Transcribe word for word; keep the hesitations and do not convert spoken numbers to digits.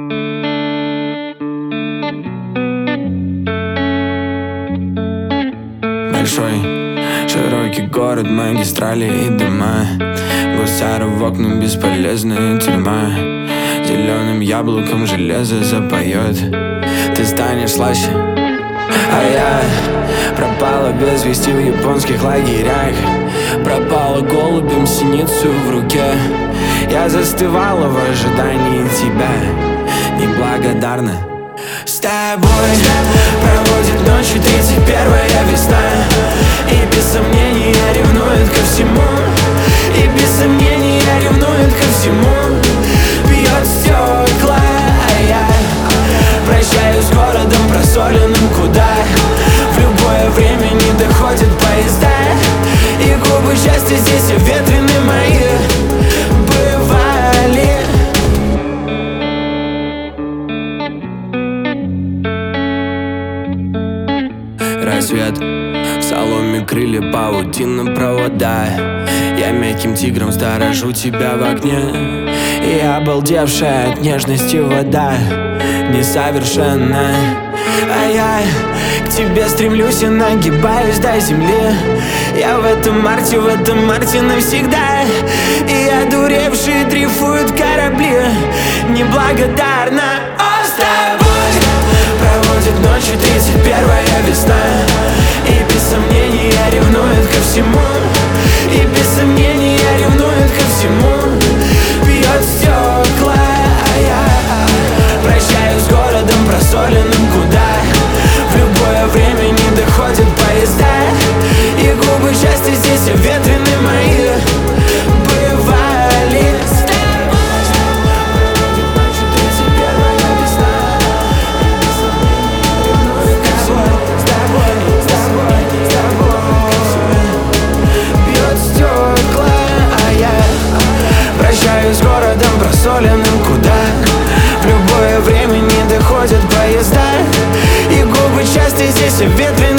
Большой, широкий город, магистрали и дома, гусары в окна, бесполезная тюрьма. Зеленым яблоком железо запоет, ты станешь слаще. А я пропала без вести в японских лагерях, пропала голубем синицу в руке. Я застывала в ожидании тебя, неблагодарна. С тобой проводит ночью тридцать первая весна, и без сомнения ревнует ко всему, и без сомнения ревнует ко всему. Бьет стекла, а я прощаюсь с городом просоленным, куда в любое время не доходят поезда. И губы счастья здесь ветрены мои бывали. Рассвет, в соломе крылья, паутина провода. Я мягким тигром сторожу тебя в окне, и обалдевшая от нежности вода несовершенна. А я к тебе стремлюсь и нагибаюсь до земли. Я в этом марте, в этом марте навсегда. И одуревшие дрейфуют корабли, неблагодарна. О, с тобой проводит ночью тридцать первая весна, и без сомнения ревнует ко всему, и без сомнения ревнует ко всему. Бьет стекла, а я прощаюсь с городом просоленным, куда в любое время не доходят поезда. И губы счастья здесь ветрены мои бывали. Прощаюсь с городом просоленным, куда в любое время не доходят поезда. И губы счастья здесь ветрены.